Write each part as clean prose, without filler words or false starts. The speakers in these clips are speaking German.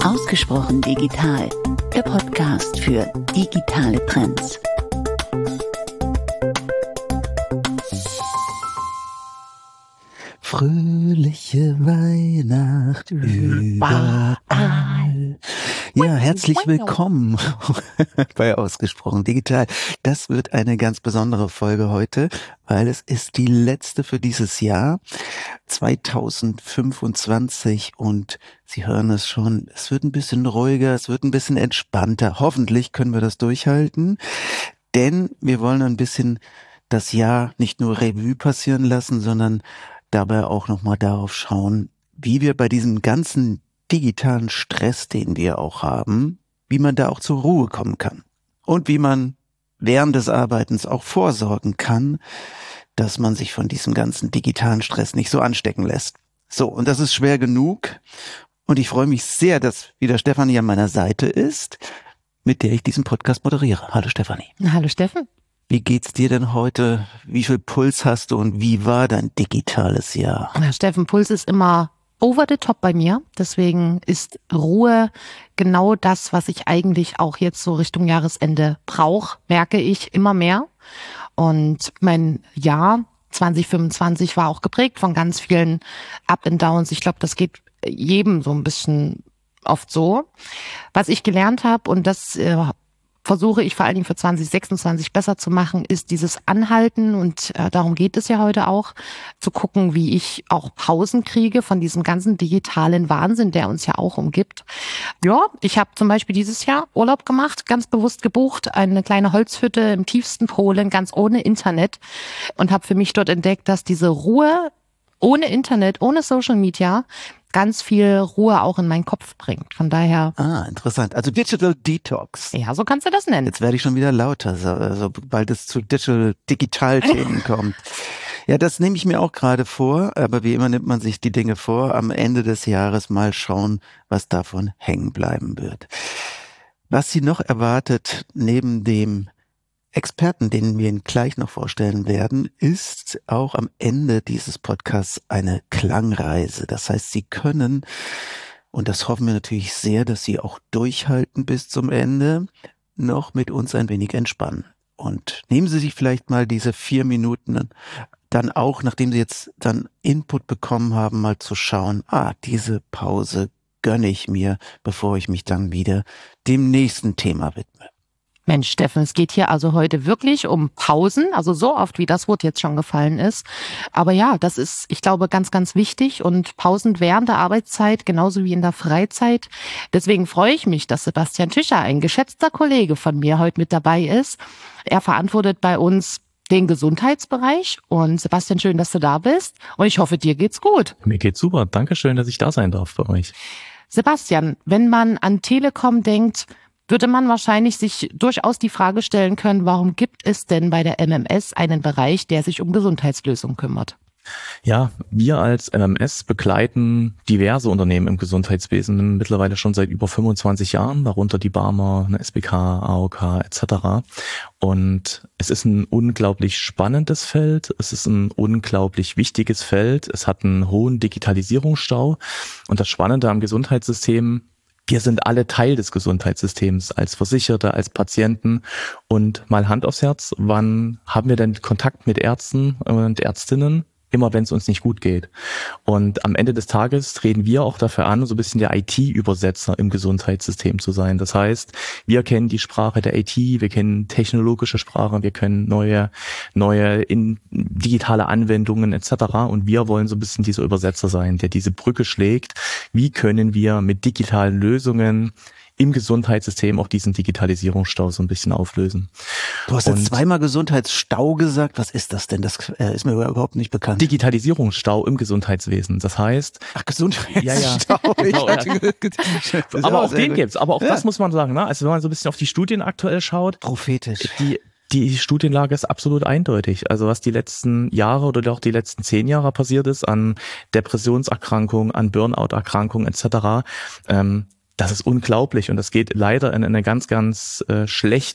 Ausgesprochen digital, der Podcast für digitale Trends. Fröhliche Weihnacht überall. Ja, herzlich willkommen bei Ausgesprochen Digital. Das wird eine ganz besondere Folge heute, weil es ist die letzte für dieses Jahr 2025 und Sie hören es schon, es wird ein bisschen ruhiger, es wird ein bisschen entspannter. Hoffentlich können wir das durchhalten, denn wir wollen ein bisschen das Jahr nicht nur Revue passieren lassen, sondern dabei auch nochmal darauf schauen, wie wir bei diesem ganzen digitalen Stress, den wir auch haben, wie man da auch zur Ruhe kommen kann. Und wie man während des Arbeitens auch vorsorgen kann, dass man sich von diesem ganzen digitalen Stress nicht so anstecken lässt. So, und das ist schwer genug. Und ich freue mich sehr, dass wieder Stefanie an meiner Seite ist, mit der ich diesen Podcast moderiere. Hallo Stefanie. Hallo Steffen. Wie geht's dir denn heute? Wie viel Puls hast du und wie war dein digitales Jahr? Ja, Steffen, Puls ist immer over the top bei mir. Deswegen ist Ruhe genau das, was ich eigentlich auch jetzt so Richtung Jahresende brauche, merke ich immer mehr. Und mein Jahr 2025 war auch geprägt von ganz vielen Up and Downs. Ich glaube, das geht jedem so ein bisschen oft so. Was ich gelernt habe, und das versuche ich vor allen Dingen für 2026 besser zu machen, ist dieses Anhalten, und darum geht es ja heute auch, zu gucken, wie ich auch Pausen kriege von diesem ganzen digitalen Wahnsinn, der uns ja auch umgibt. Ja, ich habe zum Beispiel dieses Jahr Urlaub gemacht, ganz bewusst gebucht, eine kleine Holzhütte im tiefsten Polen, ganz ohne Internet, und habe für mich dort entdeckt, dass diese Ruhe ohne Internet, ohne Social Media ganz viel Ruhe auch in meinen Kopf bringt. Von daher... interessant. Also Digital Detox. Ja, so kannst du das nennen. Jetzt werde ich schon wieder lauter, sobald es zu Digital-Themen kommt. Ja, das nehme ich mir auch gerade vor, aber wie immer nimmt man sich die Dinge vor. Am Ende des Jahres mal schauen, was davon hängen bleiben wird. Was Sie noch erwartet, neben dem Experten, den wir Ihnen gleich noch vorstellen werden, ist auch am Ende dieses Podcasts eine Klangreise. Das heißt, Sie können, und das hoffen wir natürlich sehr, dass Sie auch durchhalten bis zum Ende, noch mit uns ein wenig entspannen. Und nehmen Sie sich vielleicht mal diese 4 Minuten dann auch, nachdem Sie jetzt dann Input bekommen haben, mal zu schauen, diese Pause gönne ich mir, bevor ich mich dann wieder dem nächsten Thema widme. Mensch, Steffen, es geht hier also heute wirklich um Pausen, also so oft, wie das Wort jetzt schon gefallen ist. Aber ja, das ist, ich glaube, ganz, ganz wichtig, und Pausen während der Arbeitszeit, genauso wie in der Freizeit. Deswegen freue ich mich, dass Sebastian Tischer, ein geschätzter Kollege von mir, heute mit dabei ist. Er verantwortet bei uns den Gesundheitsbereich. Und Sebastian, schön, dass du da bist. Und ich hoffe, dir geht's gut. Mir geht's super. Dankeschön, dass ich da sein darf bei euch. Sebastian, wenn man an Telekom denkt, würde man wahrscheinlich sich durchaus die Frage stellen können, warum gibt es denn bei der MMS einen Bereich, der sich um Gesundheitslösungen kümmert? Ja, wir als MMS begleiten diverse Unternehmen im Gesundheitswesen mittlerweile schon seit über 25 Jahren, darunter die Barmer, eine SBK, AOK etc. Und es ist ein unglaublich spannendes Feld, es ist ein unglaublich wichtiges Feld, es hat einen hohen Digitalisierungsstau, und das Spannende am Gesundheitssystem: wir sind alle Teil des Gesundheitssystems, als Versicherte, als Patienten. Und mal Hand aufs Herz, wann haben wir denn Kontakt mit Ärzten und Ärztinnen? Immer wenn es uns nicht gut geht. Und am Ende des Tages treten wir auch dafür an, so ein bisschen der IT-Übersetzer im Gesundheitssystem zu sein. Das heißt, wir kennen die Sprache der IT, wir kennen technologische Sprachen, wir können neue digitale Anwendungen etc. Und wir wollen so ein bisschen dieser Übersetzer sein, der diese Brücke schlägt. Wie können wir mit digitalen Lösungen im Gesundheitssystem auch diesen Digitalisierungsstau so ein bisschen auflösen? Du hast jetzt zweimal Gesundheitsstau gesagt. Was ist das denn? Das ist mir überhaupt nicht bekannt. Digitalisierungsstau im Gesundheitswesen. Das heißt... Gesundheitsstau. Genau, ja. Aber auch den gibt's. Aber auch das muss man sagen. Ne? Also wenn man so ein bisschen auf die Studien aktuell schaut... Prophetisch. Die Studienlage ist absolut eindeutig. Also was die letzten Jahre oder auch die letzten 10 Jahre passiert ist an Depressionserkrankungen, an Burnout-Erkrankungen etc., das ist unglaublich, und das geht leider in eine ganz, ganz schlechte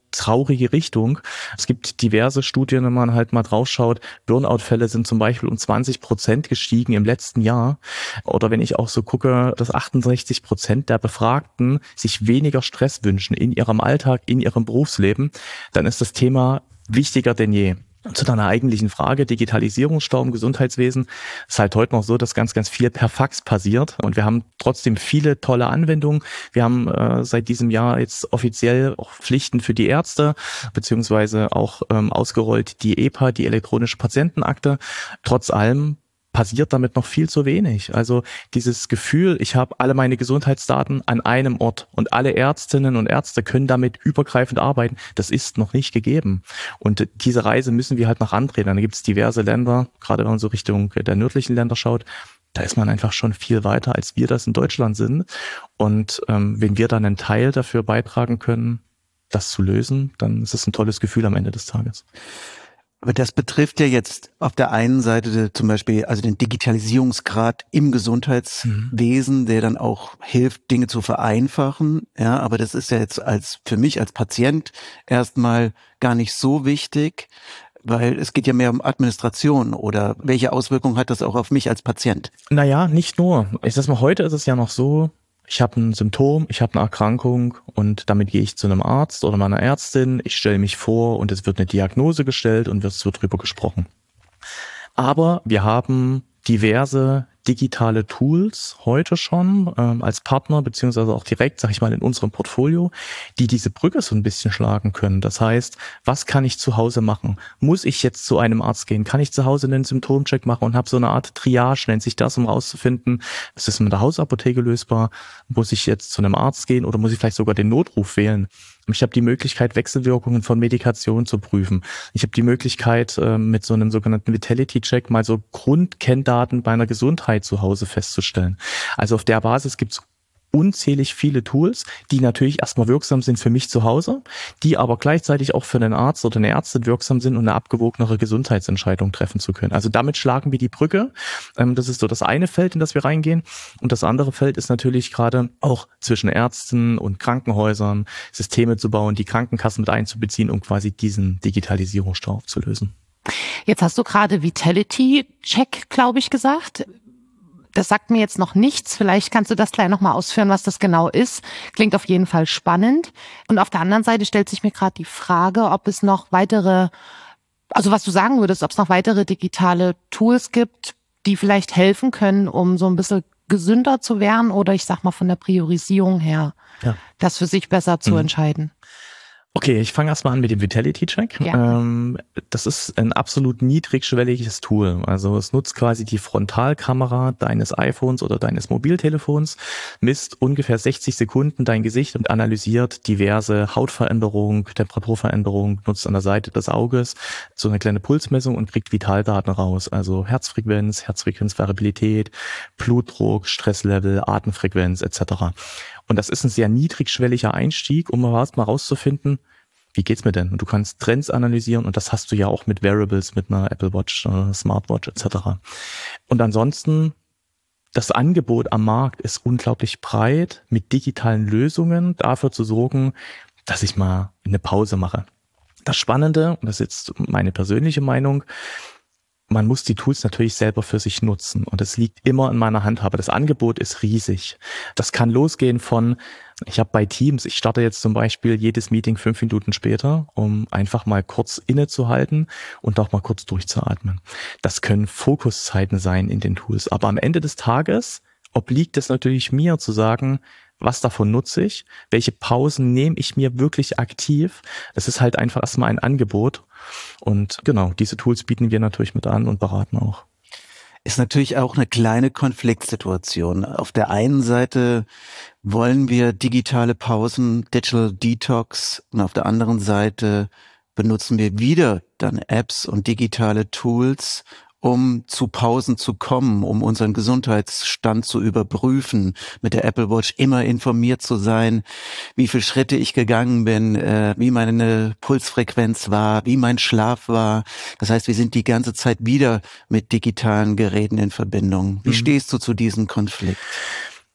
traurige Richtung. Es gibt diverse Studien, wenn man halt mal draufschaut, Burnout-Fälle sind zum Beispiel um 20% gestiegen im letzten Jahr. Oder wenn ich auch so gucke, dass 68% der Befragten sich weniger Stress wünschen in ihrem Alltag, in ihrem Berufsleben, dann ist das Thema wichtiger denn je. Zu deiner eigentlichen Frage, Digitalisierungsstau im Gesundheitswesen, ist halt heute noch so, dass ganz, ganz viel per Fax passiert und wir haben trotzdem viele tolle Anwendungen. Wir haben seit diesem Jahr jetzt offiziell auch Pflichten für die Ärzte, beziehungsweise auch ausgerollt die EPA, die elektronische Patientenakte. Trotz allem passiert damit noch viel zu wenig. Also dieses Gefühl, ich habe alle meine Gesundheitsdaten an einem Ort und alle Ärztinnen und Ärzte können damit übergreifend arbeiten, das ist noch nicht gegeben. Und diese Reise müssen wir halt noch antreten. Da gibt es diverse Länder, gerade wenn man so Richtung der nördlichen Länder schaut, da ist man einfach schon viel weiter, als wir das in Deutschland sind. Und wenn wir dann einen Teil dafür beitragen können, das zu lösen, dann ist es ein tolles Gefühl am Ende des Tages. Aber das betrifft ja jetzt auf der einen Seite zum Beispiel also den Digitalisierungsgrad im Gesundheitswesen, der dann auch hilft, Dinge zu vereinfachen. Ja, aber das ist ja jetzt für mich als Patient erstmal gar nicht so wichtig, weil es geht ja mehr um Administration oder welche Auswirkungen hat das auch auf mich als Patient? Naja, nicht nur. Ich sag mal, heute ist es ja noch so, ich habe ein Symptom, ich habe eine Erkrankung und damit gehe ich zu einem Arzt oder meiner Ärztin, ich stelle mich vor und es wird eine Diagnose gestellt und es wird drüber gesprochen. Aber wir haben diverse digitale Tools heute schon als Partner, beziehungsweise auch direkt, sag ich mal, in unserem Portfolio, die diese Brücke so ein bisschen schlagen können. Das heißt, was kann ich zu Hause machen? Muss ich jetzt zu einem Arzt gehen? Kann ich zu Hause einen Symptomcheck machen und habe so eine Art Triage, nennt sich das, um rauszufinden, ist das mit der Hausapotheke lösbar? Muss ich jetzt zu einem Arzt gehen oder muss ich vielleicht sogar den Notruf wählen? Ich habe die Möglichkeit, Wechselwirkungen von Medikation zu prüfen. Ich habe die Möglichkeit, mit so einem sogenannten Vitality-Check mal so Grundkenndaten bei einer Gesundheit zu Hause festzustellen. Also auf der Basis gibt's unzählig viele Tools, die natürlich erstmal wirksam sind für mich zu Hause, die aber gleichzeitig auch für einen Arzt oder eine Ärztin wirksam sind, um eine abgewogenere Gesundheitsentscheidung treffen zu können. Also damit schlagen wir die Brücke. Das ist so das eine Feld, in das wir reingehen. Und das andere Feld ist natürlich gerade auch zwischen Ärzten und Krankenhäusern Systeme zu bauen, die Krankenkassen mit einzubeziehen, um quasi diesen Digitalisierungsstau aufzulösen. Jetzt hast du gerade Vitality-Check, glaube ich, gesagt. Das sagt mir jetzt noch nichts. Vielleicht kannst du das gleich nochmal ausführen, was das genau ist. Klingt auf jeden Fall spannend. Und auf der anderen Seite stellt sich mir gerade die Frage, ob es noch weitere, also was du sagen würdest, ob es noch weitere digitale Tools gibt, die vielleicht helfen können, um so ein bisschen gesünder zu werden oder ich sag mal von der Priorisierung her, das für sich besser zu entscheiden. Okay, ich fange erstmal an mit dem Vitality-Check. Ja. Das ist ein absolut niedrigschwelliges Tool. Also es nutzt quasi die Frontalkamera deines iPhones oder deines Mobiltelefons, misst ungefähr 60 Sekunden dein Gesicht und analysiert diverse Hautveränderungen, Temperaturveränderungen, nutzt an der Seite des Auges so eine kleine Pulsmessung und kriegt Vitaldaten raus. Also Herzfrequenz, Herzfrequenzvariabilität, Blutdruck, Stresslevel, Atemfrequenz etc. Und das ist ein sehr niedrigschwelliger Einstieg, um mal rauszufinden, wie geht's mir denn? Und du kannst Trends analysieren und das hast du ja auch mit Wearables, mit einer Apple Watch, Smartwatch etc. Und ansonsten, das Angebot am Markt ist unglaublich breit, mit digitalen Lösungen dafür zu sorgen, dass ich mal eine Pause mache. Das Spannende, und das ist jetzt meine persönliche Meinung, man muss die Tools natürlich selber für sich nutzen und es liegt immer in meiner Handhabe. Das Angebot ist riesig. Das kann losgehen von, ich habe bei Teams, ich starte jetzt zum Beispiel jedes Meeting 5 Minuten später, um einfach mal kurz innezuhalten und auch mal kurz durchzuatmen. Das können Fokuszeiten sein in den Tools, aber am Ende des Tages obliegt es natürlich mir zu sagen, was davon nutze ich, welche Pausen nehme ich mir wirklich aktiv. Das ist halt einfach erstmal ein Angebot. Und genau, diese Tools bieten wir natürlich mit an und beraten auch. Ist natürlich auch eine kleine Konfliktsituation. Auf der einen Seite wollen wir digitale Pausen, Digital Detox, und auf der anderen Seite benutzen wir wieder dann Apps und digitale Tools, um zu Pausen zu kommen, um unseren Gesundheitsstand zu überprüfen, mit der Apple Watch immer informiert zu sein, wie viele Schritte ich gegangen bin, wie meine Pulsfrequenz war, wie mein Schlaf war. Das heißt, wir sind die ganze Zeit wieder mit digitalen Geräten in Verbindung. Wie stehst du zu diesem Konflikt? Ich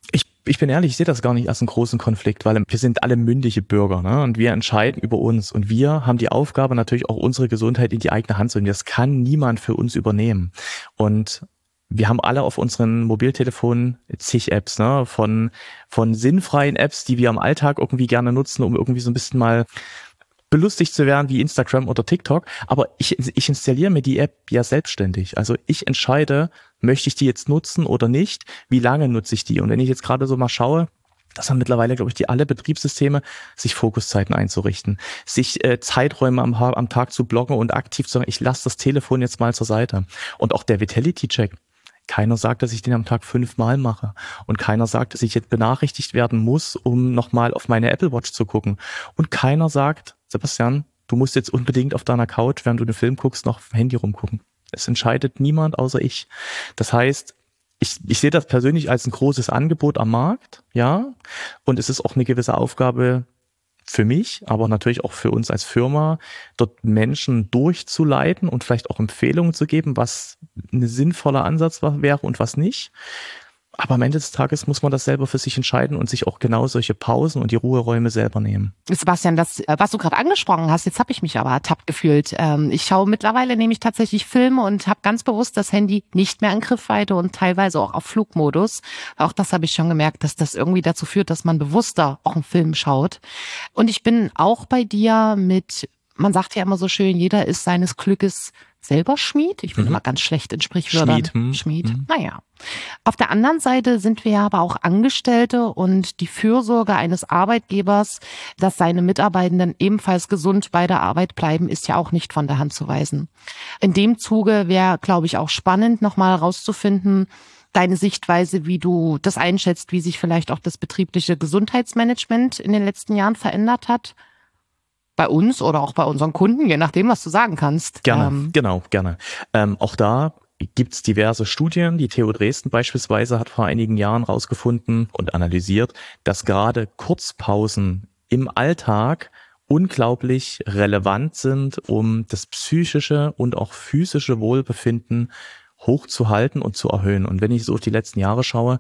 Ich bin ehrlich, ich sehe das gar nicht als einen großen Konflikt, weil wir sind alle mündige Bürger, ne? Und wir entscheiden über uns. Und wir haben die Aufgabe, natürlich auch unsere Gesundheit in die eigene Hand zu nehmen. Das kann niemand für uns übernehmen. Und wir haben alle auf unseren Mobiltelefonen zig Apps, ne? Von sinnfreien Apps, die wir im Alltag irgendwie gerne nutzen, um irgendwie so ein bisschen mal belustigt zu werden wie Instagram oder TikTok. Aber ich installiere mir die App ja selbstständig. Also ich entscheide, möchte ich die jetzt nutzen oder nicht? Wie lange nutze ich die? Und wenn ich jetzt gerade so mal schaue, das haben mittlerweile, glaube ich, alle Betriebssysteme, sich Fokuszeiten einzurichten, sich Zeiträume am Tag zu blocken und aktiv zu sagen, ich lasse das Telefon jetzt mal zur Seite. Und auch der Vitality-Check. Keiner sagt, dass ich den am Tag 5-mal mache. Und keiner sagt, dass ich jetzt benachrichtigt werden muss, um nochmal auf meine Apple Watch zu gucken. Und keiner sagt, Sebastian, du musst jetzt unbedingt auf deiner Couch, während du einen Film guckst, noch auf dem Handy rumgucken. Es entscheidet niemand außer ich. Das heißt, ich sehe das persönlich als ein großes Angebot am Markt, ja. Und es ist auch eine gewisse Aufgabe für mich, aber natürlich auch für uns als Firma, dort Menschen durchzuleiten und vielleicht auch Empfehlungen zu geben, was ein sinnvoller Ansatz wäre und was nicht. Aber am Ende des Tages muss man das selber für sich entscheiden und sich auch genau solche Pausen und die Ruheräume selber nehmen. Sebastian, das, was du gerade angesprochen hast, jetzt habe ich mich aber ertappt gefühlt. Ich schaue mittlerweile nämlich tatsächlich Filme und habe ganz bewusst das Handy nicht mehr in Griffweite und teilweise auch auf Flugmodus. Auch das habe ich schon gemerkt, dass das irgendwie dazu führt, dass man bewusster auch einen Film schaut. Und ich bin auch bei dir man sagt ja immer so schön, jeder ist seines Glückes selber Schmied. Ich bin immer ganz schlecht in Sprichwörtern. Schmied. Naja. Auf der anderen Seite sind wir ja aber auch Angestellte und die Fürsorge eines Arbeitgebers, dass seine Mitarbeitenden ebenfalls gesund bei der Arbeit bleiben, ist ja auch nicht von der Hand zu weisen. In dem Zuge wäre, glaube ich, auch spannend, nochmal rauszufinden, deine Sichtweise, wie du das einschätzt, wie sich vielleicht auch das betriebliche Gesundheitsmanagement in den letzten Jahren verändert hat. Bei uns oder auch bei unseren Kunden, je nachdem, was du sagen kannst. Gerne, gerne. Auch da gibt's diverse Studien. Die TU Dresden beispielsweise hat vor einigen Jahren rausgefunden und analysiert, dass gerade Kurzpausen im Alltag unglaublich relevant sind, um das psychische und auch physische Wohlbefinden hochzuhalten und zu erhöhen. Und wenn ich so auf die letzten Jahre schaue,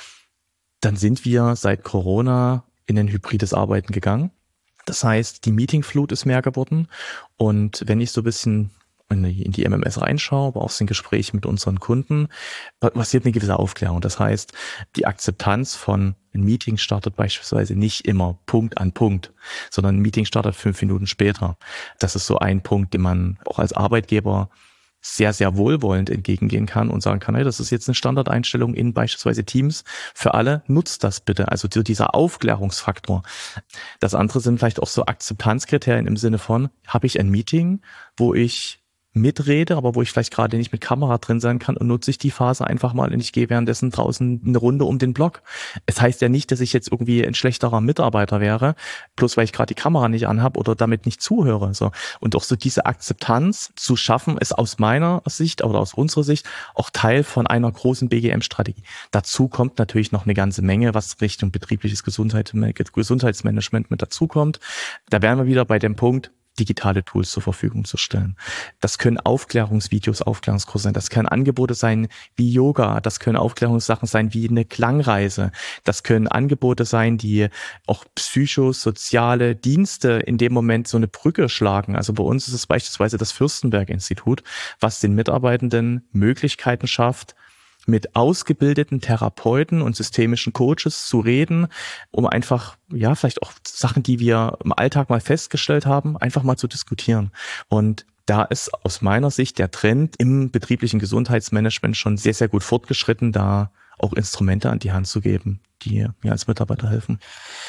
dann sind wir seit Corona in ein hybrides Arbeiten gegangen. Das heißt, die Meetingflut ist mehr geworden. Und wenn ich so ein bisschen in die MMS reinschaue, aber auch so ein Gespräch mit unseren Kunden, passiert eine gewisse Aufklärung. Das heißt, die Akzeptanz von ein Meeting startet beispielsweise nicht immer Punkt an Punkt, sondern ein Meeting startet 5 Minuten später. Das ist so ein Punkt, den man auch als Arbeitgeber sehr, sehr wohlwollend entgegengehen kann und sagen kann, hey, das ist jetzt eine Standardeinstellung in beispielsweise Teams für alle, nutzt das bitte. Also dieser Aufklärungsfaktor. Das andere sind vielleicht auch so Akzeptanzkriterien im Sinne von, habe ich ein Meeting, wo ich mitrede, aber wo ich vielleicht gerade nicht mit Kamera drin sein kann und nutze ich die Phase einfach mal und ich gehe währenddessen draußen eine Runde um den Block. Es heißt ja nicht, dass ich jetzt irgendwie ein schlechterer Mitarbeiter wäre, bloß weil ich gerade die Kamera nicht anhabe oder damit nicht zuhöre. So. Und auch so diese Akzeptanz zu schaffen, ist aus meiner Sicht oder aus unserer Sicht auch Teil von einer großen BGM-Strategie. Dazu kommt natürlich noch eine ganze Menge, was Richtung betriebliches Gesundheitsmanagement mit dazu kommt. Da wären wir wieder bei dem Punkt, digitale Tools zur Verfügung zu stellen. Das können Aufklärungsvideos, Aufklärungskurse sein. Das können Angebote sein wie Yoga. Das können Aufklärungssachen sein wie eine Klangreise. Das können Angebote sein, die auch psychosoziale Dienste in dem Moment so eine Brücke schlagen. Also bei uns ist es beispielsweise das Fürstenberg-Institut, was den Mitarbeitenden Möglichkeiten schafft, mit ausgebildeten Therapeuten und systemischen Coaches zu reden, um einfach, ja, vielleicht auch Sachen, die wir im Alltag mal festgestellt haben, einfach mal zu diskutieren. Und da ist aus meiner Sicht der Trend im betrieblichen Gesundheitsmanagement schon sehr, sehr gut fortgeschritten, da auch Instrumente an die Hand zu geben, die mir als Mitarbeiter helfen.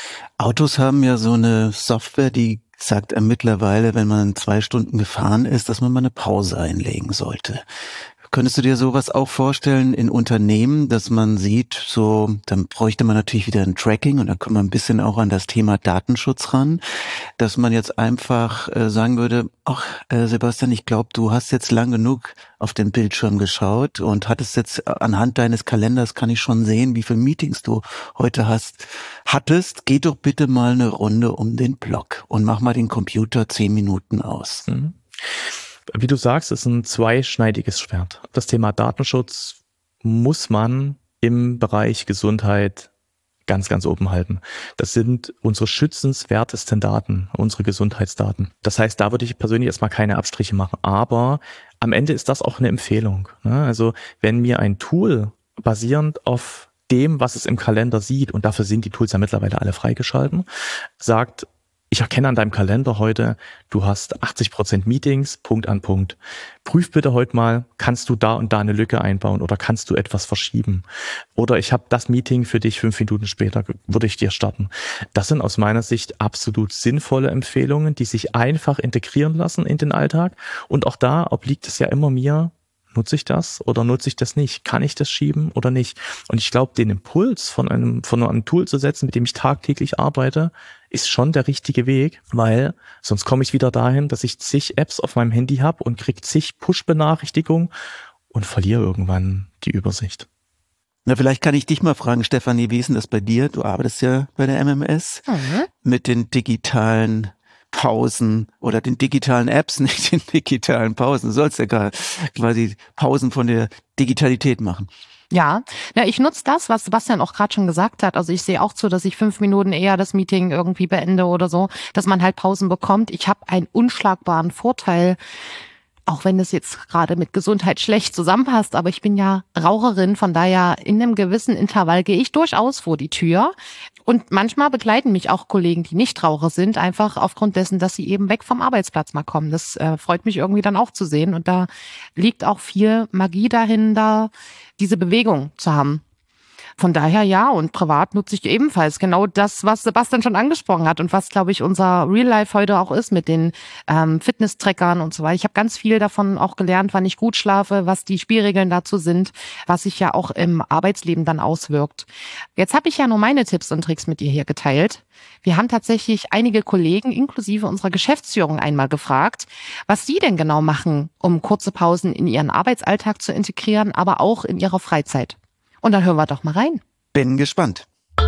Autos haben ja so eine Software, die sagt mittlerweile, wenn man 2 Stunden gefahren ist, dass man mal eine Pause einlegen sollte. Könntest du dir sowas auch vorstellen in Unternehmen, dass man sieht, so, dann bräuchte man natürlich wieder ein Tracking und dann kommt man ein bisschen auch an das Thema Datenschutz ran, dass man jetzt einfach sagen würde, ach Sebastian, ich glaube, du hast jetzt lang genug auf den Bildschirm geschaut und hattest jetzt anhand deines Kalenders, kann ich schon sehen, wie viele Meetings du heute hattest. Geh doch bitte mal eine Runde um den Block und mach mal den Computer 10 Minuten aus. Mhm. Wie du sagst, ist ein zweischneidiges Schwert. Das Thema Datenschutz muss man im Bereich Gesundheit ganz, ganz oben halten. Das sind unsere schützenswertesten Daten, unsere Gesundheitsdaten. Das heißt, da würde ich persönlich erstmal keine Abstriche machen. Aber am Ende ist das auch eine Empfehlung. Also wenn mir ein Tool basierend auf dem, was es im Kalender sieht, und dafür sind die Tools ja mittlerweile alle freigeschalten, sagt, ich erkenne an deinem Kalender heute, du hast 80% Meetings, Punkt an Punkt. Prüf bitte heute mal, kannst du da und da eine Lücke einbauen oder kannst du etwas verschieben? Oder ich habe das Meeting für dich 5 Minuten später, würde ich dir starten. Das sind aus meiner Sicht absolut sinnvolle Empfehlungen, die sich einfach integrieren lassen in den Alltag. Und auch da obliegt es ja immer mir, nutze ich das oder nutze ich das nicht? Kann ich das schieben oder nicht? Und ich glaube, den Impuls von einem Tool zu setzen, mit dem ich tagtäglich arbeite, ist schon der richtige Weg, weil sonst komme ich wieder dahin, dass ich zig Apps auf meinem Handy habe und kriege zig Push-Benachrichtigungen und verliere irgendwann die Übersicht. Na, vielleicht kann ich dich mal fragen, Stefanie, wie ist denn das bei dir? Du arbeitest ja bei der MMS mit den digitalen Pausen oder den digitalen Apps, nicht den digitalen Pausen. Du sollst ja quasi Pausen von der Digitalität machen. Ja, ich nutze das, was Sebastian auch gerade schon gesagt hat. Also ich sehe auch zu, dass ich 5 Minuten eher das Meeting irgendwie beende oder so, dass man halt Pausen bekommt. Ich habe einen unschlagbaren Vorteil, auch wenn das jetzt gerade mit Gesundheit schlecht zusammenpasst, aber ich bin ja Raucherin, von daher in einem gewissen Intervall gehe ich durchaus vor die Tür. Und manchmal begleiten mich auch Kollegen, die nicht Raucher sind, einfach aufgrund dessen, dass sie eben weg vom Arbeitsplatz mal kommen. Das freut mich irgendwie dann auch zu sehen. Und da liegt auch viel Magie dahinter, diese Bewegung zu haben. Von daher ja, und privat nutze ich ebenfalls genau das, was Sebastian schon angesprochen hat und was, glaube ich, unser Real Life heute auch ist mit den Fitness-Trackern und so weiter. Ich habe ganz viel davon auch gelernt, wann ich gut schlafe, was die Spielregeln dazu sind, was sich ja auch im Arbeitsleben dann auswirkt. Jetzt habe ich ja nur meine Tipps und Tricks mit dir hier geteilt. Wir haben tatsächlich einige Kollegen, inklusive unserer Geschäftsführung, einmal gefragt, was sie denn genau machen, um kurze Pausen in ihren Arbeitsalltag zu integrieren, aber auch in ihrer Freizeit. Und dann hören wir doch mal rein. Bin gespannt.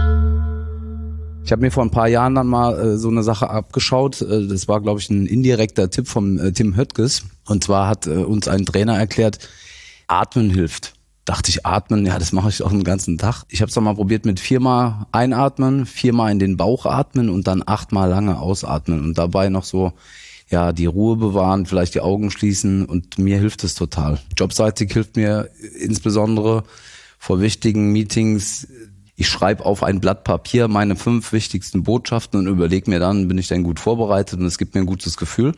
Ich habe mir vor ein paar Jahren dann mal so eine Sache abgeschaut. Das war, glaube ich, ein indirekter Tipp von Tim Höttges. Und zwar hat uns ein Trainer erklärt, Atmen hilft. Dachte ich, atmen, ja, das mache ich auch den ganzen Tag. Ich habe es dann mal probiert mit 4-mal einatmen, 4-mal in den Bauch atmen und dann 8-mal lange ausatmen. Und dabei noch so, ja, die Ruhe bewahren, vielleicht die Augen schließen. Und mir hilft es total. Jobseitig hilft mir insbesondere vor wichtigen Meetings. Ich schreibe auf ein Blatt Papier meine 5 wichtigsten Botschaften und überlege mir dann, bin ich denn gut vorbereitet und es gibt mir ein gutes Gefühl.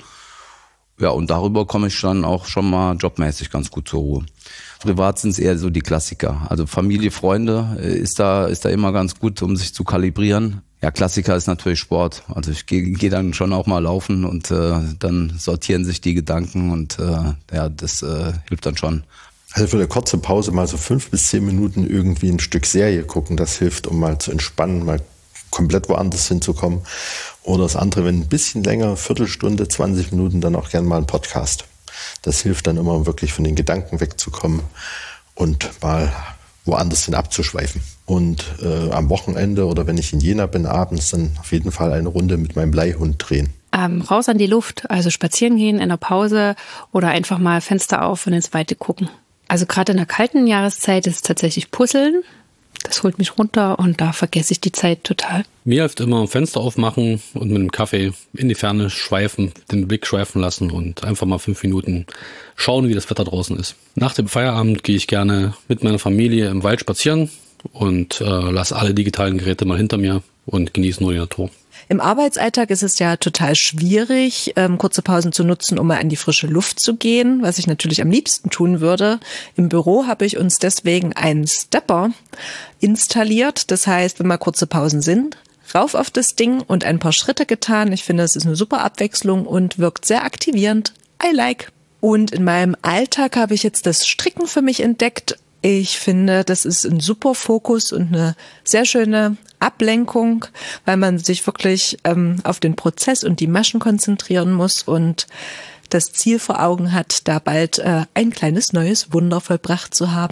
Ja, und darüber komme ich dann auch schon mal jobmäßig ganz gut zur Ruhe. Privat sind es eher so die Klassiker. Also Familie, Freunde ist da immer ganz gut, um sich zu kalibrieren. Ja, Klassiker ist natürlich Sport. Also ich gehe dann schon auch mal laufen und dann sortieren sich die Gedanken und ja, das hilft dann schon. Also für eine kurze Pause mal so 5 bis 10 Minuten irgendwie ein Stück Serie gucken, das hilft, um mal zu entspannen, mal komplett woanders hinzukommen. Oder das andere, wenn ein bisschen länger, Viertelstunde, 20 Minuten, dann auch gerne mal ein Podcast. Das hilft dann immer, wirklich von den Gedanken wegzukommen und mal woanders hin abzuschweifen. Und am Wochenende oder wenn ich in Jena bin, abends dann auf jeden Fall eine Runde mit meinem Bleihund drehen. Raus an die Luft, also spazieren gehen in der Pause oder einfach mal Fenster auf und ins Weite gucken. Also gerade in der kalten Jahreszeit ist es tatsächlich Puzzeln. Das holt mich runter und da vergesse ich die Zeit total. Mir hilft immer Fenster aufmachen und mit einem Kaffee in die Ferne schweifen, den Blick schweifen lassen und einfach mal 5 Minuten schauen, wie das Wetter draußen ist. Nach dem Feierabend gehe ich gerne mit meiner Familie im Wald spazieren und lasse alle digitalen Geräte mal hinter mir und genieße nur die Natur. Im Arbeitsalltag ist es ja total schwierig, kurze Pausen zu nutzen, um mal an die frische Luft zu gehen, was ich natürlich am liebsten tun würde. Im Büro habe ich uns deswegen einen Stepper installiert. Das heißt, wenn mal kurze Pausen sind, rauf auf das Ding und ein paar Schritte getan. Ich finde, es ist eine super Abwechslung und wirkt sehr aktivierend. I like. Und in meinem Alltag habe ich jetzt das Stricken für mich entdeckt. Ich finde, das ist ein super Fokus und eine sehr schöne Ablenkung, weil man sich wirklich auf den Prozess und die Maschen konzentrieren muss und das Ziel vor Augen hat, da bald ein kleines neues Wunder vollbracht zu haben.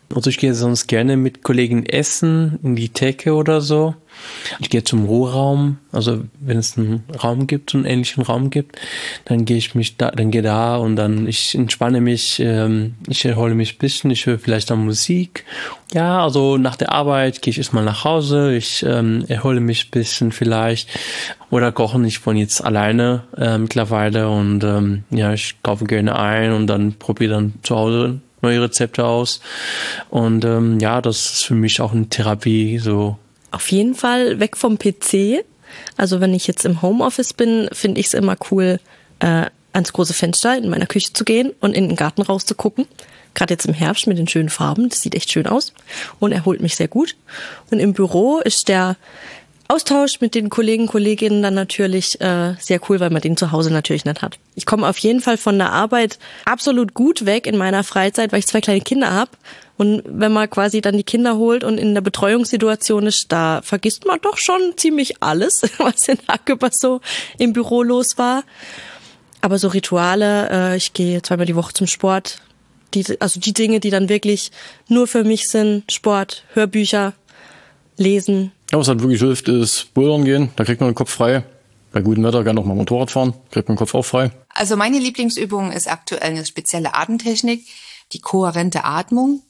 Also ich gehe sonst gerne mit Kollegen essen, in die Theke oder so. Ich gehe zum Ruheraum, also wenn es einen Raum gibt, einen ähnlichen Raum gibt, dann gehe da und dann ich entspanne mich, ich erhole mich ein bisschen, ich höre vielleicht dann Musik. Ja, also nach der Arbeit gehe ich erstmal nach Hause, ich erhole mich ein bisschen vielleicht oder kochen. Ich wohne jetzt alleine mittlerweile und ich kaufe gerne ein und dann probiere dann zu Hause neue Rezepte aus. Und das ist für mich auch eine Therapie. So. Auf jeden Fall weg vom PC. Also wenn ich jetzt im Homeoffice bin, finde ich es immer cool, ans große Fenster in meiner Küche zu gehen und in den Garten rauszugucken. Gerade jetzt im Herbst mit den schönen Farben. Das sieht echt schön aus und erholt mich sehr gut. Und im Büro ist der Austausch mit den Kolleginnen dann natürlich sehr cool, weil man den zu Hause natürlich nicht hat. Ich komme auf jeden Fall von der Arbeit absolut gut weg in meiner Freizeit, weil ich 2 kleine Kinder habe. Und wenn man quasi dann die Kinder holt und in der Betreuungssituation ist, da vergisst man doch schon ziemlich alles, was den Tag über so im Büro los war. Aber so Rituale, ich gehe 2-mal die Woche zum Sport. Die Dinge, die dann wirklich nur für mich sind, Sport, Hörbücher, Lesen. Ja, was halt wirklich hilft, ist Bouldern gehen. Da kriegt man den Kopf frei. Bei gutem Wetter gerne noch mal Motorrad fahren. Kriegt man den Kopf auch frei. Also meine Lieblingsübung ist aktuell eine spezielle Atemtechnik, die kohärente Atmung.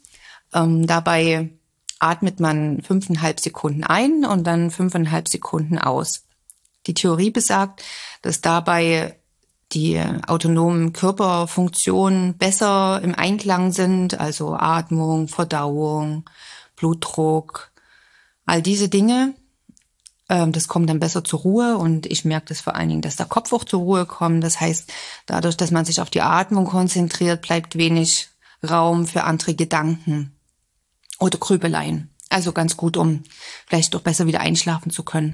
Dabei atmet man 5,5 Sekunden ein und dann 5,5 Sekunden aus. Die Theorie besagt, dass dabei die autonomen Körperfunktionen besser im Einklang sind, also Atmung, Verdauung, Blutdruck, all diese Dinge. Das kommt dann besser zur Ruhe und ich merke das vor allen Dingen, dass der Kopf auch zur Ruhe kommt. Das heißt, dadurch, dass man sich auf die Atmung konzentriert, bleibt wenig Raum für andere Gedanken oder Grübeleien. Also ganz gut, um vielleicht doch besser wieder einschlafen zu können.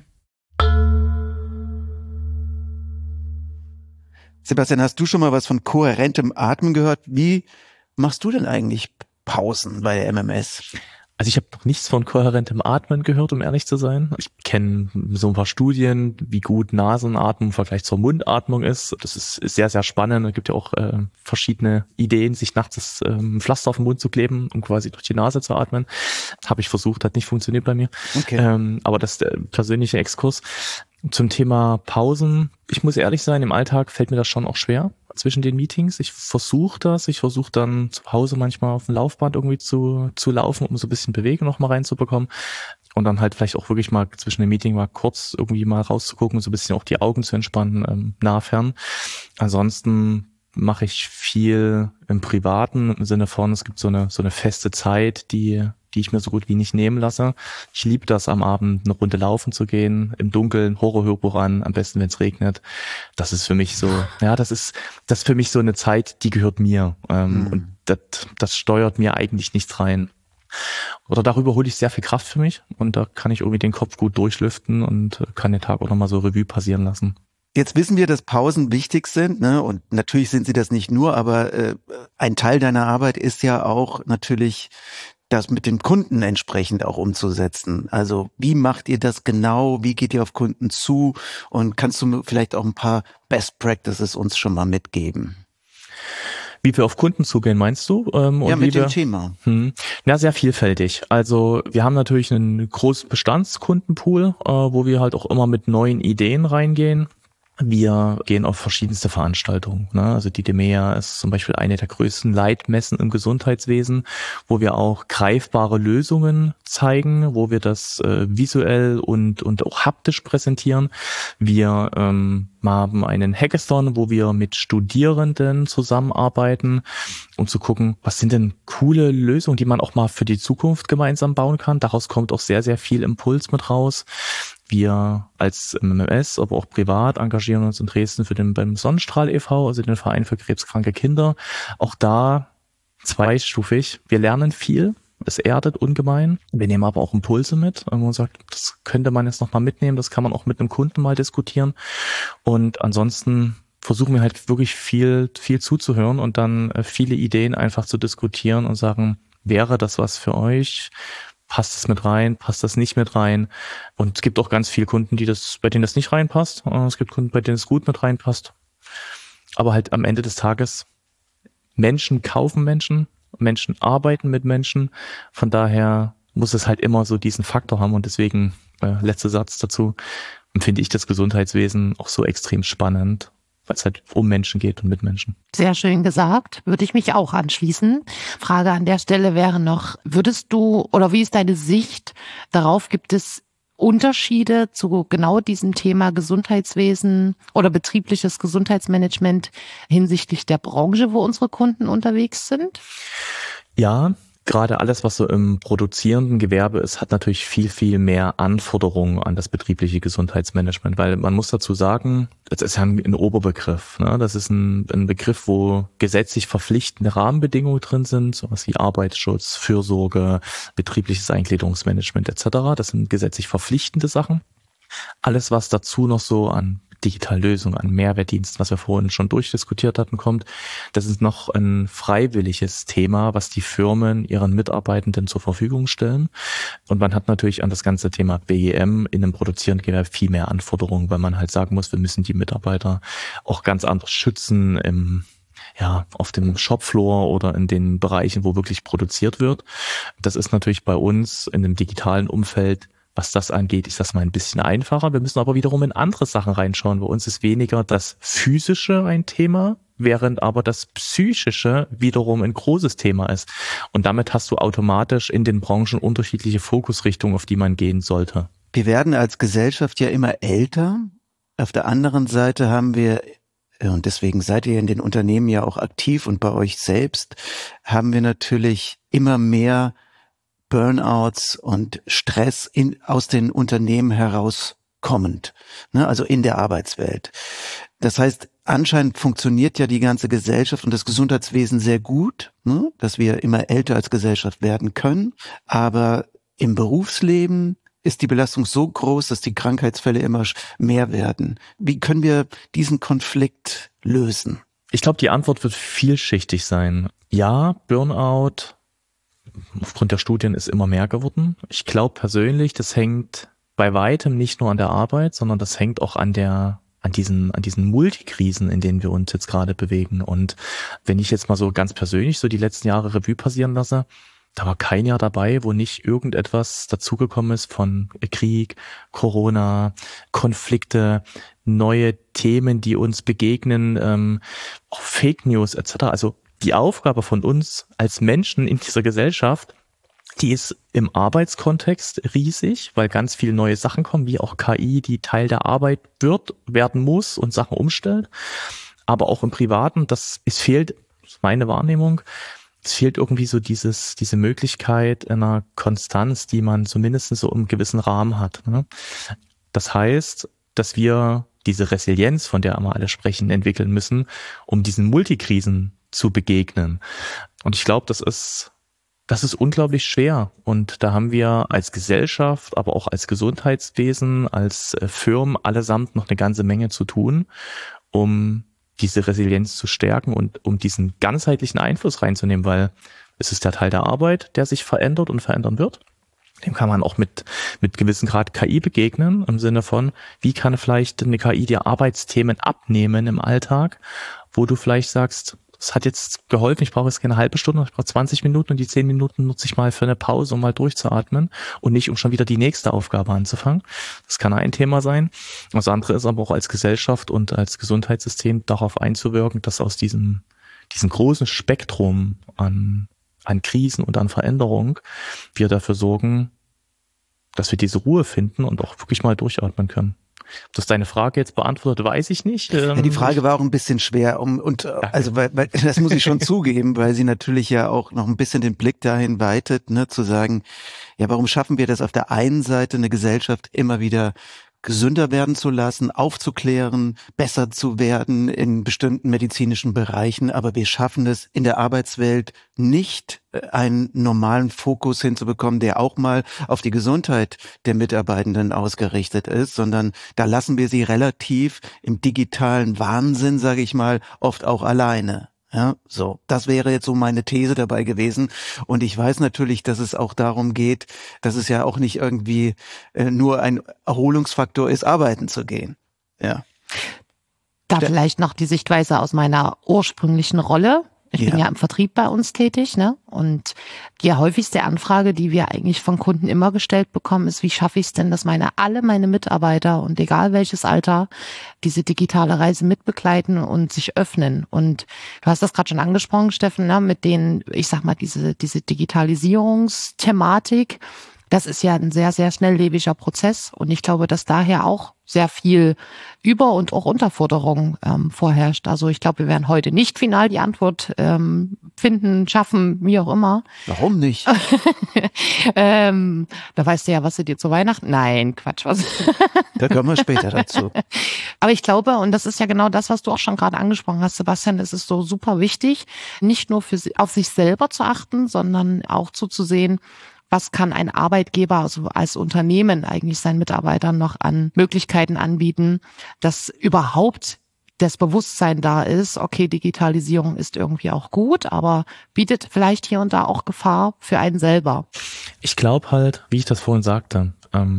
Sebastian, hast du schon mal was von kohärentem Atmen gehört? Wie machst du denn eigentlich Pausen bei der MMS? Also ich habe noch nichts von kohärentem Atmen gehört, um ehrlich zu sein. Ich kenne so ein paar Studien, wie gut Nasenatmung im Vergleich zur Mundatmung ist. Das ist sehr, sehr spannend. Es gibt ja auch verschiedene Ideen, sich nachts das Pflaster auf den Mund zu kleben, um quasi durch die Nase zu atmen. Habe ich versucht, hat nicht funktioniert bei mir. Okay. Aber das ist der persönliche Exkurs. Zum Thema Pausen. Ich muss ehrlich sein, im Alltag fällt mir das schon auch schwer zwischen den Meetings. Ich versuche dann zu Hause manchmal auf dem Laufband irgendwie zu laufen, um so ein bisschen Bewegung noch mal reinzubekommen. Und dann halt vielleicht auch wirklich mal zwischen dem Meeting mal kurz irgendwie mal rauszugucken und so ein bisschen auch die Augen zu entspannen, nah fern. Ansonsten mache ich viel im Privaten, im Sinne von, es gibt so eine feste Zeit, die ich mir so gut wie nicht nehmen lasse. Ich liebe das, am Abend eine Runde laufen zu gehen, im Dunkeln, Horrorhörbuch an, am besten, wenn es regnet. Das ist für mich so, das ist für mich so eine Zeit, die gehört mir. Und das steuert mir eigentlich nichts rein. Oder darüber hole ich sehr viel Kraft für mich und da kann ich irgendwie den Kopf gut durchlüften und kann den Tag auch nochmal so Revue passieren lassen. Jetzt wissen wir, dass Pausen wichtig sind, ne? Und natürlich sind sie das nicht nur, aber ein Teil deiner Arbeit ist ja auch natürlich, das mit den Kunden entsprechend auch umzusetzen. Also wie macht ihr das genau? Wie geht ihr auf Kunden zu? Und kannst du vielleicht auch ein paar Best Practices uns schon mal mitgeben? Wie wir auf Kunden zugehen, meinst du? Mit dem Thema. Sehr vielfältig. Also wir haben natürlich einen großen Bestandskundenpool, wo wir halt auch immer mit neuen Ideen reingehen. Wir gehen auf verschiedenste Veranstaltungen. Also die DEMEA ist zum Beispiel eine der größten Leitmessen im Gesundheitswesen, wo wir auch greifbare Lösungen zeigen, wo wir das visuell und auch haptisch präsentieren. Wir haben einen Hackathon, wo wir mit Studierenden zusammenarbeiten, um zu gucken, was sind denn coole Lösungen, die man auch mal für die Zukunft gemeinsam bauen kann. Daraus kommt auch sehr, sehr viel Impuls mit raus. Wir als MMS, aber auch privat, engagieren uns in Dresden beim Sonnenstrahl e.V., also den Verein für krebskranke Kinder. Auch da zweistufig. Wir lernen viel. Es erdet ungemein. Wir nehmen aber auch Impulse mit. Und man sagt, das könnte man jetzt nochmal mitnehmen. Das kann man auch mit einem Kunden mal diskutieren. Und ansonsten versuchen wir halt wirklich viel zuzuhören und dann viele Ideen einfach zu diskutieren und sagen, wäre das was für euch? Passt das mit rein? Passt das nicht mit rein? Und es gibt auch ganz viele Kunden, bei denen das nicht reinpasst. Es gibt Kunden, bei denen es gut mit reinpasst. Aber halt am Ende des Tages, Menschen kaufen Menschen. Menschen arbeiten mit Menschen. Von daher muss es halt immer so diesen Faktor haben und deswegen, letzter Satz dazu, finde ich das Gesundheitswesen auch so extrem spannend, weil es halt um Menschen geht und mit Menschen. Sehr schön gesagt, würde ich mich auch anschließen. Frage an der Stelle wäre noch, würdest du oder wie ist deine Sicht darauf, gibt es Unterschiede zu genau diesem Thema Gesundheitswesen oder betriebliches Gesundheitsmanagement hinsichtlich der Branche, wo unsere Kunden unterwegs sind? Ja, gerade alles, was so im produzierenden Gewerbe ist, hat natürlich viel, viel mehr Anforderungen an das betriebliche Gesundheitsmanagement, weil man muss dazu sagen, das ist ja ein Oberbegriff, ne? Das ist ein Begriff, wo gesetzlich verpflichtende Rahmenbedingungen drin sind, sowas wie Arbeitsschutz, Fürsorge, betriebliches Eingliederungsmanagement etc. Das sind gesetzlich verpflichtende Sachen. Alles, was dazu noch so an Digitallösungen, an Mehrwertdiensten, was wir vorhin schon durchdiskutiert hatten, kommt, das ist noch ein freiwilliges Thema, was die Firmen ihren Mitarbeitenden zur Verfügung stellen. Und man hat natürlich an das ganze Thema BGM in einem produzierenden Gewerbe viel mehr Anforderungen, weil man halt sagen muss, wir müssen die Mitarbeiter auch ganz anders schützen auf dem Shopfloor oder in den Bereichen, wo wirklich produziert wird. Das ist natürlich bei uns in dem digitalen Umfeld, was das angeht, ist das mal ein bisschen einfacher. Wir müssen aber wiederum in andere Sachen reinschauen. Bei uns ist weniger das Physische ein Thema, während aber das Psychische wiederum ein großes Thema ist. Und damit hast du automatisch in den Branchen unterschiedliche Fokusrichtungen, auf die man gehen sollte. Wir werden als Gesellschaft ja immer älter. Auf der anderen Seite haben wir, und deswegen seid ihr in den Unternehmen ja auch aktiv und bei euch selbst, haben wir natürlich immer mehr Burnouts und Stress aus den Unternehmen herauskommend, ne, also in der Arbeitswelt. Das heißt, anscheinend funktioniert ja die ganze Gesellschaft und das Gesundheitswesen sehr gut, ne, dass wir immer älter als Gesellschaft werden können, aber im Berufsleben ist die Belastung so groß, dass die Krankheitsfälle immer mehr werden. Wie können wir diesen Konflikt lösen? Ich glaube, die Antwort wird vielschichtig sein. Ja, Burnout aufgrund der Studien ist immer mehr geworden. Ich glaube persönlich, das hängt bei weitem nicht nur an der Arbeit, sondern das hängt auch an diesen Multikrisen, in denen wir uns jetzt gerade bewegen. Und wenn ich jetzt mal so ganz persönlich so die letzten Jahre Revue passieren lasse, da war kein Jahr dabei, wo nicht irgendetwas dazugekommen ist von Krieg, Corona, Konflikte, neue Themen, die uns begegnen, auch Fake News etc. Also die Aufgabe von uns als Menschen in dieser Gesellschaft, die ist im Arbeitskontext riesig, weil ganz viele neue Sachen kommen, wie auch KI, die Teil der Arbeit werden muss und Sachen umstellt. Aber auch im Privaten, es fehlt, das ist meine Wahrnehmung, es fehlt irgendwie so diese Möglichkeit einer Konstanz, die man zumindest so im gewissen Rahmen hat. Ne? Das heißt, dass wir diese Resilienz, von der immer alle sprechen, entwickeln müssen, um diesen Multikrisen zu begegnen. Und ich glaube, das ist unglaublich schwer. Und da haben wir als Gesellschaft, aber auch als Gesundheitswesen, als Firmen allesamt noch eine ganze Menge zu tun, um diese Resilienz zu stärken und um diesen ganzheitlichen Einfluss reinzunehmen, weil es ist der Teil der Arbeit, der sich verändert und verändern wird. Dem kann man auch mit gewissen Grad KI begegnen, im Sinne von, wie kann vielleicht eine KI dir Arbeitsthemen abnehmen im Alltag, wo du vielleicht sagst, es hat jetzt geholfen, ich brauche jetzt keine halbe Stunde, ich brauche 20 Minuten und die 10 Minuten nutze ich mal für eine Pause, um mal durchzuatmen und nicht, um schon wieder die nächste Aufgabe anzufangen. Das kann ein Thema sein. Das andere ist aber auch als Gesellschaft und als Gesundheitssystem darauf einzuwirken, dass aus diesem großen Spektrum an Krisen und an Veränderung wir dafür sorgen, dass wir diese Ruhe finden und auch wirklich mal durchatmen können. Ob das deine Frage jetzt beantwortet, weiß ich nicht. Ja, die Frage war auch ein bisschen schwer, weil das muss ich schon zugeben, weil sie natürlich ja auch noch ein bisschen den Blick dahin weitet, ne, zu sagen, ja, warum schaffen wir das auf der einen Seite, eine Gesellschaft immer wieder gesünder werden zu lassen, aufzuklären, besser zu werden in bestimmten medizinischen Bereichen, aber wir schaffen es in der Arbeitswelt nicht, einen normalen Fokus hinzubekommen, der auch mal auf die Gesundheit der Mitarbeitenden ausgerichtet ist, sondern da lassen wir sie relativ im digitalen Wahnsinn, sage ich mal, oft auch alleine. Ja, so. Das wäre jetzt so meine These dabei gewesen. Und ich weiß natürlich, dass es auch darum geht, dass es ja auch nicht irgendwie nur ein Erholungsfaktor ist, arbeiten zu gehen. Ja. Da vielleicht noch die Sichtweise aus meiner ursprünglichen Rolle. Ich bin ja im Vertrieb bei uns tätig, ne? Und die häufigste Anfrage, die wir eigentlich von Kunden immer gestellt bekommen, ist, wie schaffe ich es denn, dass alle meine Mitarbeiter und egal welches Alter diese digitale Reise mitbegleiten und sich öffnen. Und du hast das gerade schon angesprochen, Steffen, ne? Mit denen, ich sag mal, diese Digitalisierungsthematik, das ist ja ein sehr, sehr schnelllebiger Prozess. Und ich glaube, dass daher auch sehr viel Über- und auch Unterforderung vorherrscht. Also ich glaube, wir werden heute nicht final die Antwort finden, schaffen, wie auch immer. Warum nicht? Da weißt du ja, was du dir zu Weihnachten... Nein, Quatsch. Was? Da kommen wir später dazu. Aber ich glaube, und das ist ja genau das, was du auch schon gerade angesprochen hast, Sebastian, es ist so super wichtig, nicht nur auf sich selber zu achten, sondern auch zuzusehen, was kann ein Arbeitgeber, also als Unternehmen eigentlich seinen Mitarbeitern noch an Möglichkeiten anbieten, dass überhaupt das Bewusstsein da ist, okay, Digitalisierung ist irgendwie auch gut, aber bietet vielleicht hier und da auch Gefahr für einen selber. Ich glaube halt, wie ich das vorhin sagte,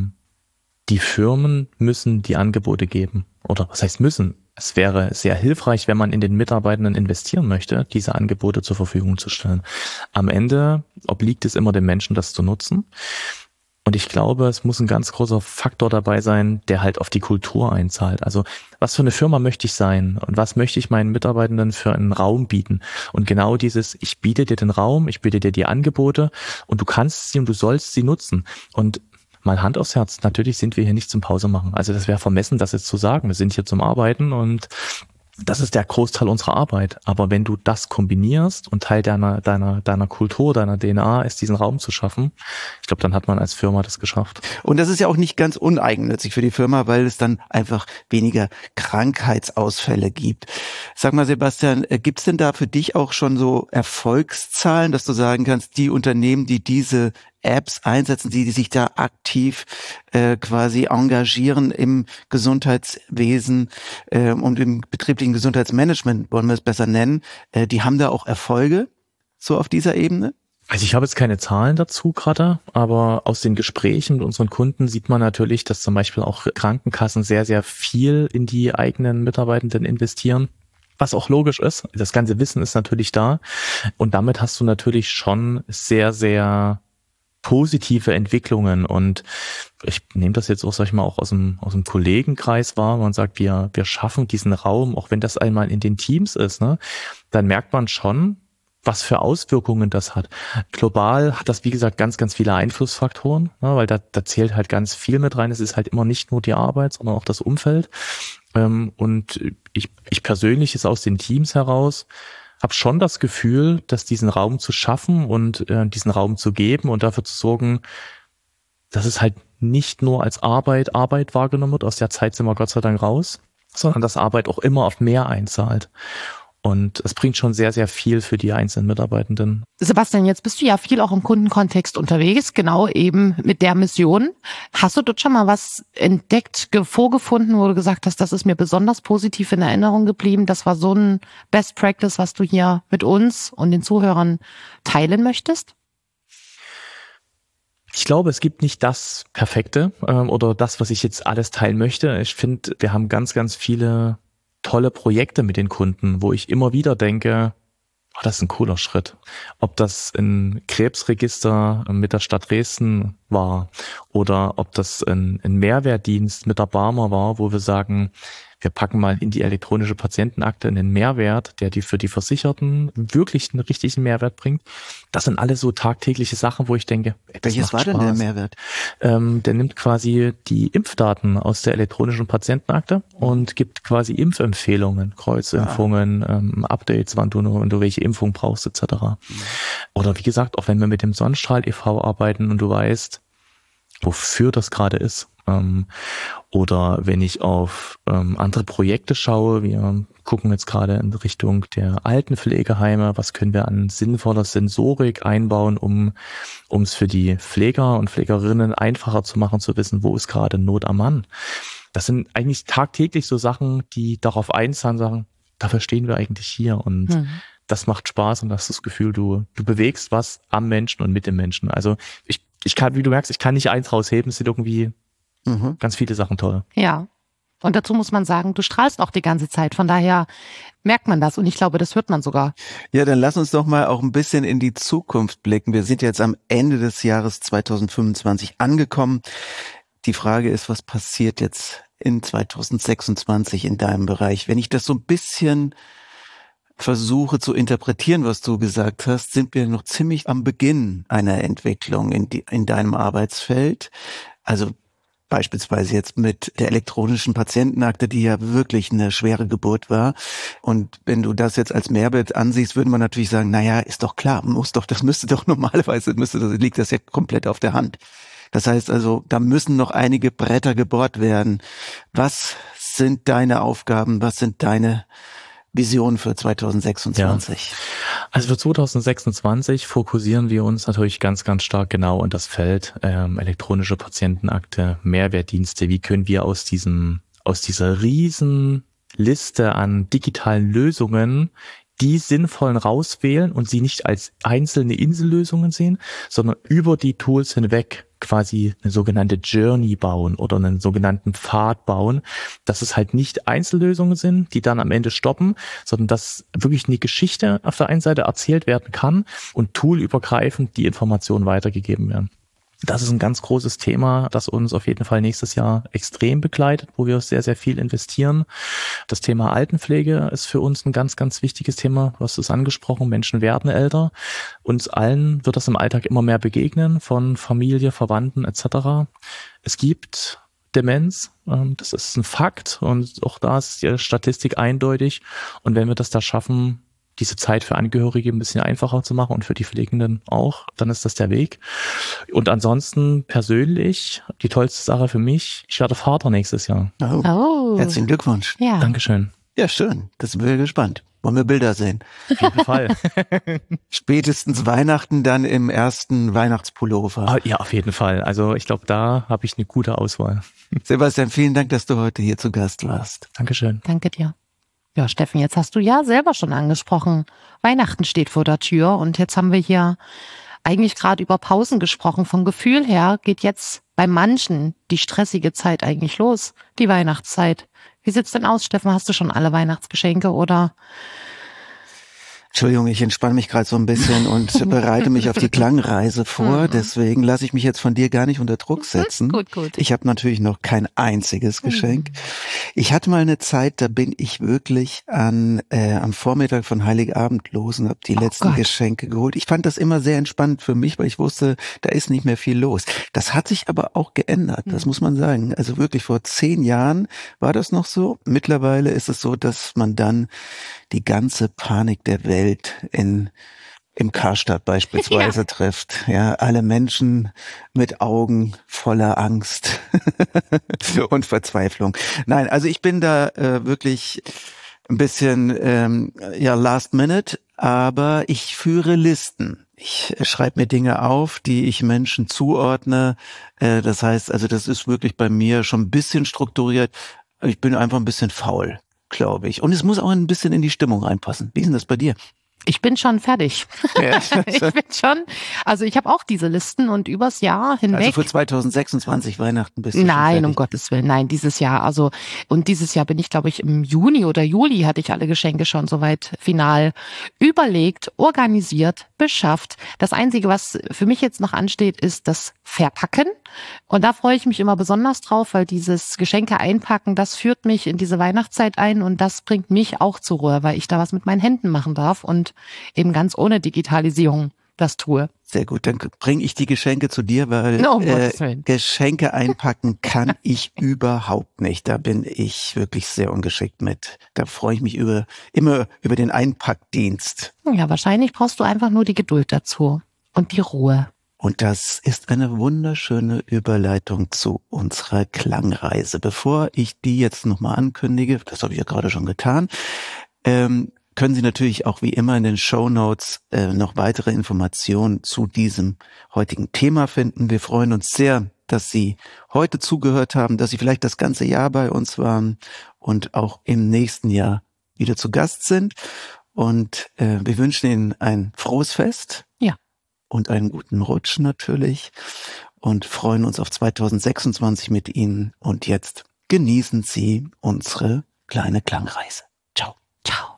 die Firmen müssen die Angebote geben. Oder was heißt müssen? Es wäre sehr hilfreich, wenn man in den Mitarbeitenden investieren möchte, diese Angebote zur Verfügung zu stellen. Am Ende obliegt es immer dem Menschen, das zu nutzen. Und ich glaube, es muss ein ganz großer Faktor dabei sein, der halt auf die Kultur einzahlt. Also was für eine Firma möchte ich sein und was möchte ich meinen Mitarbeitenden für einen Raum bieten? Und genau dieses, ich biete dir den Raum, ich biete dir die Angebote und du kannst sie und du sollst sie nutzen. Und mal Hand aufs Herz, natürlich sind wir hier nicht zum Pause machen. Also das wäre vermessen, das jetzt zu sagen. Wir sind hier zum Arbeiten und das ist der Großteil unserer Arbeit. Aber wenn du das kombinierst und Teil deiner Kultur, deiner DNA ist, diesen Raum zu schaffen, ich glaube, dann hat man als Firma das geschafft. Und das ist ja auch nicht ganz uneigennützig für die Firma, weil es dann einfach weniger Krankheitsausfälle gibt. Sag mal, Sebastian, gibt's denn da für dich auch schon so Erfolgszahlen, dass du sagen kannst, die Unternehmen, die diese Apps einsetzen, die sich da aktiv quasi engagieren im Gesundheitswesen und im betrieblichen Gesundheitsmanagement, wollen wir es besser nennen, die haben da auch Erfolge so auf dieser Ebene? Also ich habe jetzt keine Zahlen dazu gerade, aber aus den Gesprächen mit unseren Kunden sieht man natürlich, dass zum Beispiel auch Krankenkassen sehr, sehr viel in die eigenen Mitarbeitenden investieren. Was auch logisch ist. Das ganze Wissen ist natürlich da. Und damit hast du natürlich schon sehr, sehr positive Entwicklungen. Und ich nehme das jetzt auch, sag ich mal, auch aus dem Kollegenkreis wahr. Man sagt, wir schaffen diesen Raum, auch wenn das einmal in den Teams ist, ne, dann merkt man schon, was für Auswirkungen das hat. Global hat das, wie gesagt, ganz, ganz viele Einflussfaktoren, ne, weil da zählt halt ganz viel mit rein. Es ist halt immer nicht nur die Arbeit, sondern auch das Umfeld. Und ich persönlich ist aus den Teams heraus, habe schon das Gefühl, dass diesen Raum zu schaffen und diesen Raum zu geben und dafür zu sorgen, dass es halt nicht nur als Arbeit wahrgenommen wird, aus der Zeit sind wir Gott sei Dank raus, sondern dass Arbeit auch immer auf mehr einzahlt. Und es bringt schon sehr, sehr viel für die einzelnen Mitarbeitenden. Sebastian, jetzt bist du ja viel auch im Kundenkontext unterwegs, genau eben mit der Mission. Hast du dort schon mal was entdeckt, vorgefunden, wo du gesagt hast, das ist mir besonders positiv in Erinnerung geblieben? Das war so ein Best Practice, was du hier mit uns und den Zuhörern teilen möchtest? Ich glaube, es gibt nicht das Perfekte oder das, was ich jetzt alles teilen möchte. Ich finde, wir haben ganz, ganz viele tolle Projekte mit den Kunden, wo ich immer wieder denke, oh, das ist ein cooler Schritt. Ob das ein Krebsregister mit der Stadt Dresden war oder ob das ein Mehrwertdienst mit der Barmer war, wo wir sagen, wir packen mal in die elektronische Patientenakte einen Mehrwert, der für die Versicherten wirklich einen richtigen Mehrwert bringt. Das sind alles so tagtägliche Sachen, wo ich denke, welches war denn der Mehrwert? Der nimmt quasi die Impfdaten aus der elektronischen Patientenakte und gibt quasi Impfempfehlungen, Kreuzimpfungen, Updates, wann du welche Impfung brauchst etc. Oder wie gesagt, auch wenn wir mit dem Sonnenstrahl e.V. arbeiten und du weißt, wofür das gerade ist. Oder wenn ich auf andere Projekte schaue, wir gucken jetzt gerade in Richtung der Altenpflegeheime, was können wir an sinnvoller Sensorik einbauen, um es für die Pfleger und Pflegerinnen einfacher zu machen, zu wissen, wo ist gerade Not am Mann. Das sind eigentlich tagtäglich so Sachen, die darauf einzahlen, sagen, dafür stehen wir eigentlich hier und das macht Spaß und hast das Gefühl, du bewegst was am Menschen und mit dem Menschen. Also ich kann, wie du merkst, ich kann nicht eins rausheben, es sind irgendwie ganz viele Sachen toll. Ja. Und dazu muss man sagen, du strahlst auch die ganze Zeit. Von daher merkt man das und ich glaube, das hört man sogar. Ja, dann lass uns doch mal auch ein bisschen in die Zukunft blicken. Wir sind jetzt am Ende des Jahres 2025 angekommen. Die Frage ist, was passiert jetzt in 2026 in deinem Bereich? Wenn ich das so ein bisschen versuche zu interpretieren, was du gesagt hast, sind wir noch ziemlich am Beginn einer Entwicklung in deinem Arbeitsfeld. Also beispielsweise jetzt mit der elektronischen Patientenakte, die ja wirklich eine schwere Geburt war. Und wenn du das jetzt als Mehrwert ansiehst, würde man natürlich sagen, naja, ist doch klar, liegt das ja komplett auf der Hand. Das heißt also, da müssen noch einige Bretter gebohrt werden. Was sind deine Aufgaben? Was sind deine Visionen für 2026? Ja. Also für 2026 fokussieren wir uns natürlich ganz, ganz stark genau in das Feld elektronische Patientenakte, Mehrwertdienste. Wie können wir aus dieser riesen Liste an digitalen Lösungen die sinnvollen rauswählen und sie nicht als einzelne Insellösungen sehen, sondern über die Tools hinweg quasi eine sogenannte Journey bauen oder einen sogenannten Pfad bauen, dass es halt nicht Einzellösungen sind, die dann am Ende stoppen, sondern dass wirklich eine Geschichte auf der einen Seite erzählt werden kann und toolübergreifend die Informationen weitergegeben werden. Das ist ein ganz großes Thema, das uns auf jeden Fall nächstes Jahr extrem begleitet, wo wir sehr, sehr viel investieren. Das Thema Altenpflege ist für uns ein ganz, ganz wichtiges Thema. Du hast es angesprochen, Menschen werden älter. Uns allen wird das im Alltag immer mehr begegnen, von Familie, Verwandten etc. Es gibt Demenz, das ist ein Fakt und auch da ist die Statistik eindeutig. Und wenn wir das da schaffen, diese Zeit für Angehörige ein bisschen einfacher zu machen und für die Pflegenden auch, dann ist das der Weg. Und ansonsten persönlich, die tollste Sache für mich, ich werde Vater nächstes Jahr. Oh. Herzlichen Glückwunsch. Ja. Dankeschön. Ja, schön. Das sind wir gespannt. Wollen wir Bilder sehen? Auf jeden Fall. Spätestens Weihnachten dann im ersten Weihnachtspullover. Ja, auf jeden Fall. Also ich glaube, da habe ich eine gute Auswahl. Sebastian, vielen Dank, dass du heute hier zu Gast warst. Dankeschön. Danke dir. Ja, Steffen, jetzt hast du ja selber schon angesprochen, Weihnachten steht vor der Tür und jetzt haben wir hier eigentlich gerade über Pausen gesprochen. Vom Gefühl her geht jetzt bei manchen die stressige Zeit eigentlich los, die Weihnachtszeit. Wie sieht's denn aus, Steffen? Hast du schon alle Weihnachtsgeschenke oder? Entschuldigung, ich entspanne mich gerade so ein bisschen und bereite mich auf die Klangreise vor. Deswegen lasse ich mich jetzt von dir gar nicht unter Druck setzen. Gut. Ich habe natürlich noch kein einziges Geschenk. Ich hatte mal eine Zeit, da bin ich wirklich am Vormittag von Heiligabend los und habe die letzten Geschenke geholt. Ich fand das immer sehr entspannend für mich, weil ich wusste, da ist nicht mehr viel los. Das hat sich aber auch geändert, das muss man sagen. Also wirklich vor 10 Jahren war das noch so. Mittlerweile ist es so, dass man dann die ganze Panik der Welt im Karstadt beispielsweise trifft. Ja, alle Menschen mit Augen voller Angst und Verzweiflung. Nein, also ich bin da wirklich ein bisschen last minute, aber ich führe Listen. Ich schreibe mir Dinge auf, die ich Menschen zuordne. Das heißt, also das ist wirklich bei mir schon ein bisschen strukturiert. Ich bin einfach ein bisschen faul, glaube ich. Und es muss auch ein bisschen in die Stimmung reinpassen. Wie ist denn das bei dir? Ich bin schon fertig. Also ich habe auch diese Listen und übers Jahr hinweg. Also für 2026 Weihnachten bist du Nein, um Gottes Willen, nein, dieses Jahr. Also, und dieses Jahr bin ich, glaube ich, im Juni oder Juli hatte ich alle Geschenke schon soweit final überlegt, organisiert, beschafft. Das Einzige, was für mich jetzt noch ansteht, ist das Verpacken. Und da freue ich mich immer besonders drauf, weil dieses Geschenke einpacken, das führt mich in diese Weihnachtszeit ein und das bringt mich auch zur Ruhe, weil ich da was mit meinen Händen machen darf und eben ganz ohne Digitalisierung das tue. Sehr gut, dann bringe ich die Geschenke zu dir, weil Geschenke einpacken kann ich überhaupt nicht. Da bin ich wirklich sehr ungeschickt mit. Da freue ich mich immer über den Einpackdienst. Ja, wahrscheinlich brauchst du einfach nur die Geduld dazu und die Ruhe. Und das ist eine wunderschöne Überleitung zu unserer Klangreise. Bevor ich die jetzt nochmal ankündige, das habe ich ja gerade schon getan, können Sie natürlich auch wie immer in den Shownotes noch weitere Informationen zu diesem heutigen Thema finden. Wir freuen uns sehr, dass Sie heute zugehört haben, dass Sie vielleicht das ganze Jahr bei uns waren und auch im nächsten Jahr wieder zu Gast sind. Und wir wünschen Ihnen ein frohes Fest. Ja. Und einen guten Rutsch natürlich und freuen uns auf 2026 mit Ihnen. Und jetzt genießen Sie unsere kleine Klangreise. Ciao. Ciao.